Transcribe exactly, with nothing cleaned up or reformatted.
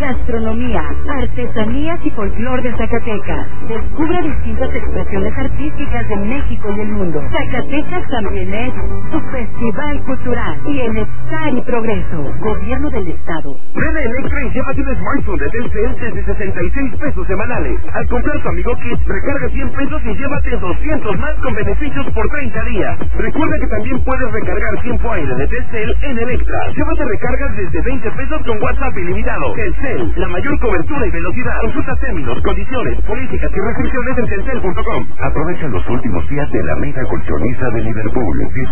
gastronomía, artesanías y folclor de Zacatecas. Descubre distintas expresiones artísticas de México y el mundo. Zacatecas también es su festival cultural. Bienestar y progreso. Gobierno del Estado. Ven a Electra y llévate un smartphone de Telcel desde sesenta y seis pesos semanales. Al comprar tu Amigo Kit, recarga cien pesos y llévate doscientos más con beneficios por treinta días. Recuerda que también puedes recargar tiempo aire de Telcel en Electra. Llévate recargas desde veinte pesos con WhatsApp ilimitado. Telcel, la mayor cobertura y velocidad. Consulta términos, condiciones, políticas y restricciones en telcel punto com. Aprovecha los últimos días de la mega colchoniza de Liverpool.